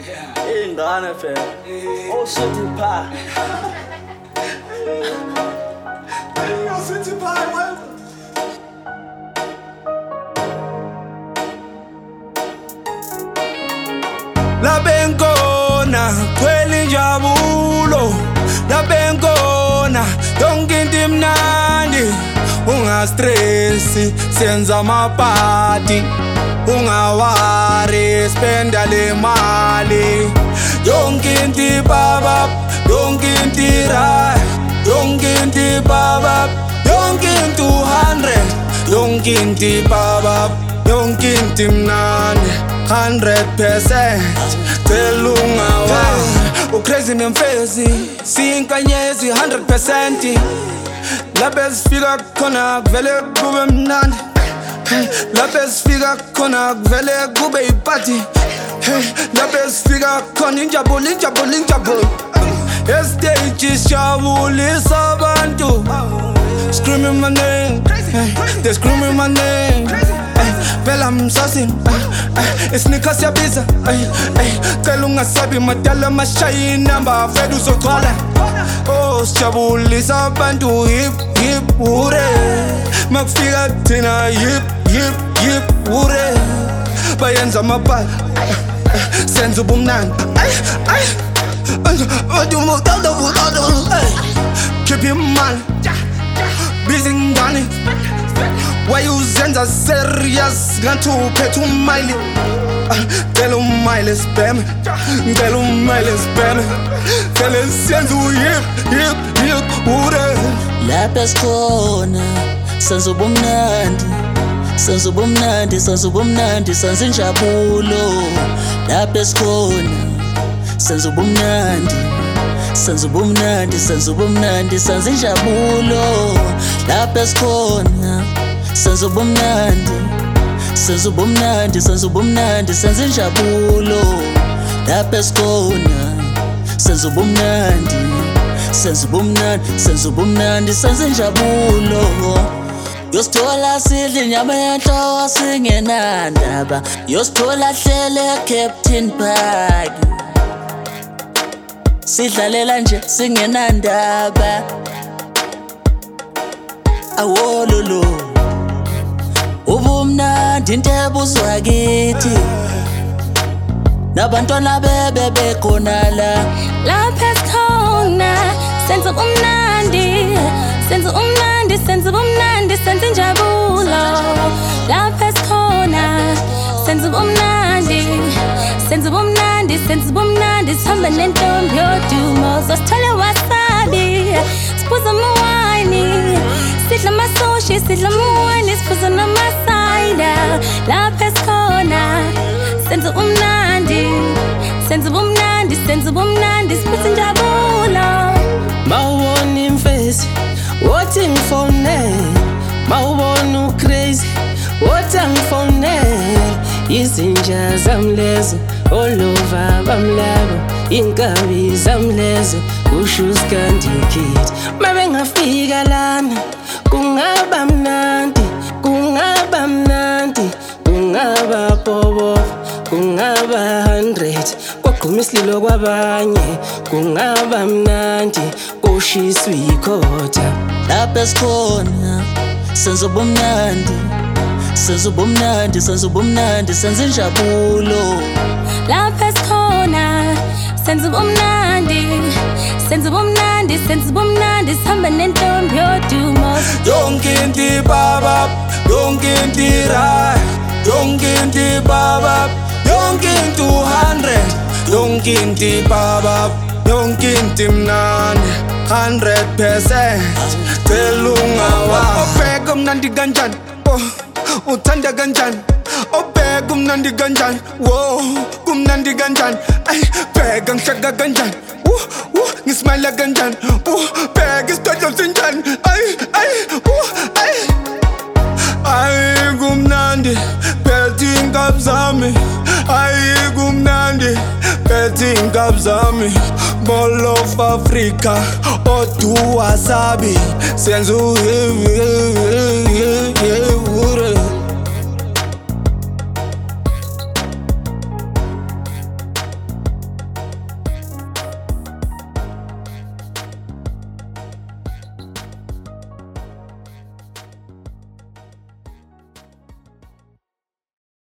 Ingane phela. Osuthi pha. Osuthi pha wenza. Labenkona kweli injabulo, labenkona yonke into imnandi. Ungastressi senza amapati, ungawari spenda le mali. Yonke into ibaba, yonke into right, yonke into ibaba, yonke into 100, yonke into ibaba, yonke into imnandi 100%. Tell ungawari ucrazy nemfezi sinkanyezi 100%. Lapho sifika khona kuvele kube mnandi. Lapho sifika khona kuvele kube iparty. Lapho sifika khona injabulo injabulo injabulo. Estage sijabulisa abantu. Screaming my name, they screaming my name. Phela msasini, isnika siyabiza. Cela ungasabi madala mashayi number fed uzogcwala. Oh sijabulisa abantu hip hip hure. Makufika thina hip hip hip hure. Bayenza amapali senza ubumnandi. Keep your mind busy ngani. Why you zenza serious gantu uphethe umile. Tell umile spam, tell umile spam. Tell senza hip hip hip hure. Lapho sikhona senza ubumnandi, senza ubumnandi, senza ubumnandi, senza injabulo. Lapho sikhona senza ubumnandi, senza ubumnandi, senza ubumnandi, senza injabulo. Lapho sikhona senza ubumnandi, senza ubumnandi, senza ubumnandi, senza injabulo. Lapho sikhona senza ubumnandi, senza ubumnandi, senza ubumnandi, senza injabulo. Yosithola sidla inyama yenhloko singenandaba, yosithola hlele Captain Park, sidlalela nje singenandaba. Awololo ubumnandi into ebuzwa kithi, nabantwana bebe bekhona la. Lapho sikhona senza ubumnandi, senza ubumnandi, senza ubumnandi, senza injabulo. Lapho sikhona senza ubumnandi, senza ubumnandi, senza ubumnandi, sihamba nentombi yodumo. Sosithole wasabi, siphuza amawayini, sidla amasushi, sidla amawayini, siphuza namasayida. Lapho sikhona senza ubumnandi, senza ubumnandi, senza ubumnandi, siphuza injabulo. Mawubona imfezi wothi ngifone, mawubona ucrazy wothi angifonele. Izinja zami lezo olova bamlabo, inkabi zami lezo usho sikandikid. Mabengafika lana kungaba mnandi, kungaba mnandi, kungaba bobo, kungaba 100. Kwagquma isililo kwabanye kungaba mnandi, kushiswa ikhotha. Lapho sikhona senza ubumnandi, senza ubumnandi, senza ubumnandi, senza injabulo. Lapho sikhona senza ubumnandi, senza ubumnandi, senza ubumnandi, sihamba nentombi yodumo. Yonke into ibaba, yonke into right, yonke into ibaba, yonke into 100, yonke into ibaba, yonke into imnandi 100%. Tell ungawari obheka mnandi kanjani, uthanda kanjani. Obheka mnandi kanjani, wo kumnandi kanjani. Ay bheka ngihleka kanjani, ngismile kanjani. Bheka isidodlo sinjani. Ay kumnandi phethe inkabi zami. Ay kumnandi phethe inkabi zami. Mall of Africa odu wasabi senza